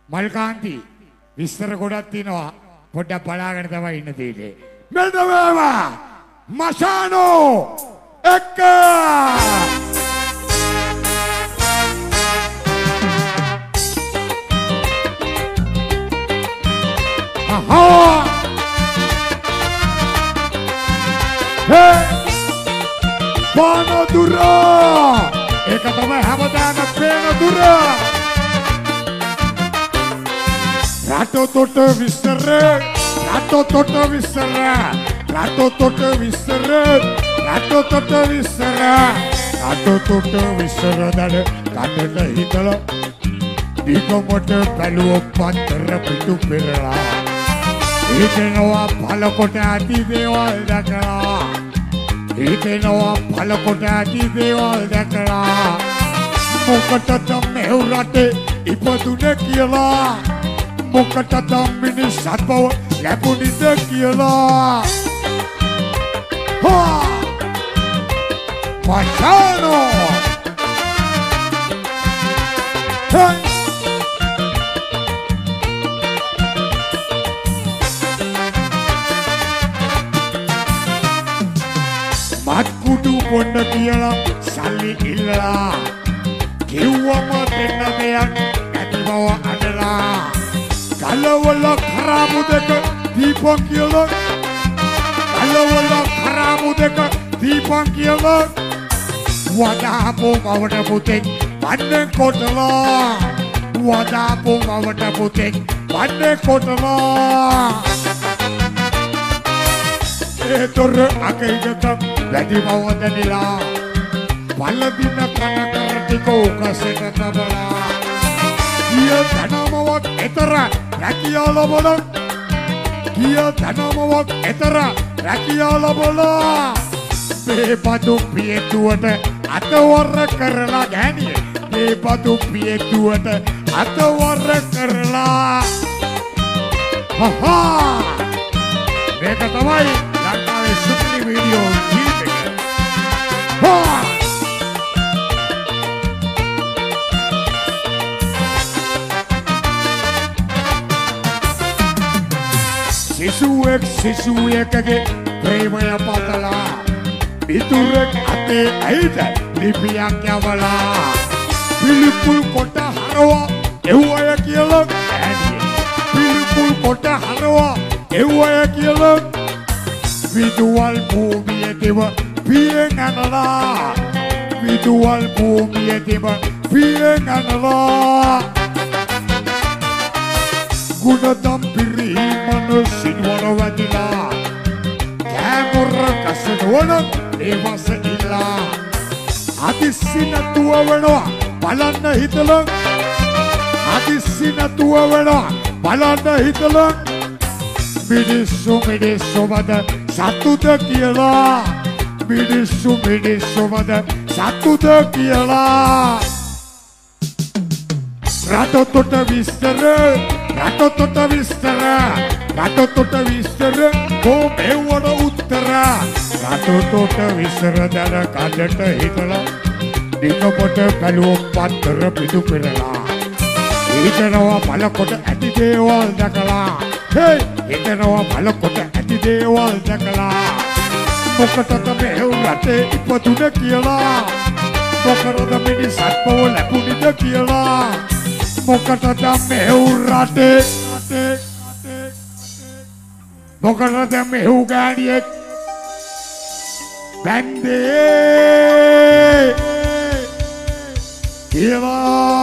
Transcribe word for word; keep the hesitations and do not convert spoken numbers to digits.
මල්කාන්ති විස්තර ගොඩක් තියෙනවා පොඩ්ඩක් බලාගෙන තමයි ඉන්න තියෙන්නේ. මෙන්න මේවා මෂානෝ එක්ක අහා හේ පාන දුර ඒක තමයි හැමදාම පේන දුර රටෝ තොට විස්තර රටෝ තොට විස්තර රටෝ තොට විස්තර රටෝ තොට විස්තර රටෝ තොට විස්තර දඩ කඩට හිතලා දීකමට බැලුව පතර පිටු පෙරලා හිතෙනවා පළකොට ඇති දේවල් දැකලා හිතෙනවා පළකොට ඇති දේවල් දැකලා මොකටද මේ රටේ ඉපදුනේ කියලා මොකටද මිනිස්සුත් බව ලැබුණේද කියලා හා මචානෝ හේ මත්කුඩු පොන්න කියලා සල්ලි ඉල්ලලා කිව්වම දෙන්න දෙයක් නැති බව අඩලා කලවල කරාමු දෙක දීපන් කියලා කලවල කරාමු දෙක දීපන් කියලා වදාපෝ මවට පුතෙක් වන්නේ කොටලා වදාපෝ මවට පුතෙක් වන්නේ කොටලා ඒ තොර අකයිගත වැඩි බව දැනිලා පල්ලදින කන කරටික උකසට තබලා කිය ධනමවක් එතර රැකියා ලබන කිය ධනමවක් එතර රැකියා ලබලා මේ බදු පියතුවට අතවර කරලා ගෑනිය මේ බදු පියතුවට අතවර කරලා හහා මේක තමයි ලංකාවේ සුපිරි වීඩියෝ ගීත එක හා සිසුවෙක් සිසුවෙක්ගේ ප්‍රේමය පතලා පිටුරෙක් අතේ ඇයිද ලිපියක් යවලා පිළිකුල් කොට හරවා එව්වය කියලා පිළිකුල් කොට හරවා එව්වය කියලා විදුවල් භූමියේදීම පියෙන් අනලා විදුවල් භූමියේදීම පියෙන් අනලා ගුණදම් පිරි මනසින් වරවදිලා කෑමොර කසනවන ඒවස ඉල්ලා අදිස්සි නැතුව වෙනවා බලන්න හිතලා අදිස්සි නැතුව වෙනවා බලන්න හිතලා මිනිස්සු මිනිස්සු මද සතුද කියලා මිනිස්සු මිනිස්සු මද සතුද කියලා රටොතොට විස්තර රටොතොට විස්තර රටොතොට විස්තර කොමෙව්වන උත්තර රටොතොට විස්තර දර කඩට හිතලා දිනකොට බැලුව පත්තර පිටු පෙරලා හිතනවා බලකොට ඇති දේවල් දැකලා හේ හිතනවා බලකොට ඇති දේවල් දැකලා මොකටද මේ රටේ ඉපදුනේ කියලා මොකටද මිනිස්සුත් බව ලැබුණේද කියලා මොකටද මේ රටේ මොකටද මේ ගාඩියෙක් බැන්දේ කියලා